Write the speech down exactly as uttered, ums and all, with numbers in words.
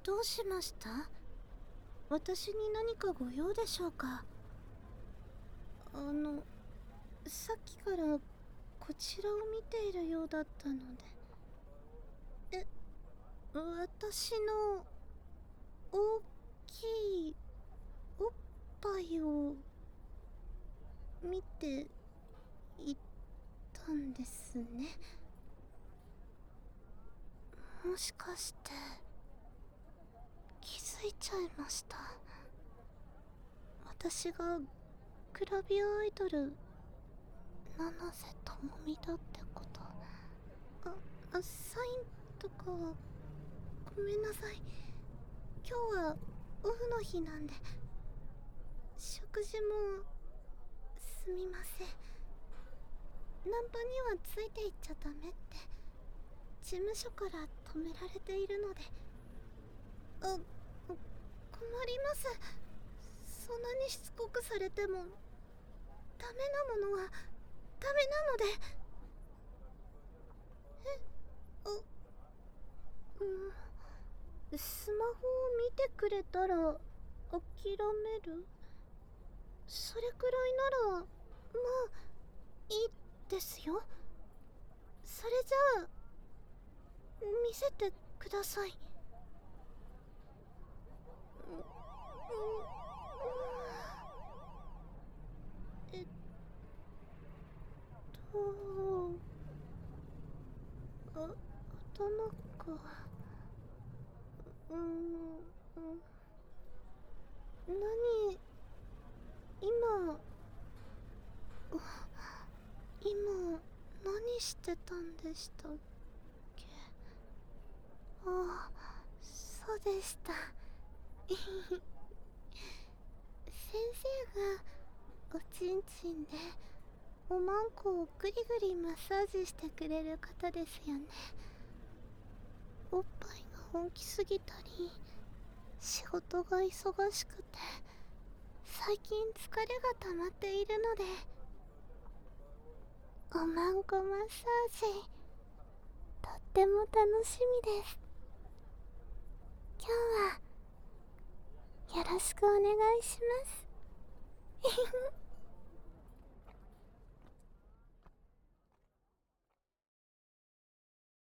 どうしました？私に何かご用でしょうか？あの、さっきからこちらを見ているようだったので。え、私の大きいおっぱいを見ていたんですね。もしかして気づいちゃいました？私がグラビアアイドル七瀬智美だってこと。あ、あ、サインとかはごめんなさい。今日はオフの日なんで食事もすみません。ナンパにはついていっちゃダメって事務所から止められているので。あ、困ります。そんなにしつこくされてもダメなものはダメなので。え、あ、うん、スマホを見てくれたら諦める？それくらいならまあいいですよ。それじゃあ見せてください。うん、うん、えっとあ、頭か。うーん、何、今今何してたんでしたっけ？ああ、そうでした。先生がおちんちんでおまんこをグリグリマッサージしてくれる方ですよね。おっぱいが大きすぎたり仕事が忙しくて最近疲れが溜まっているので、おまんこマッサージとっても楽しみです。今日はよろしくお願いします。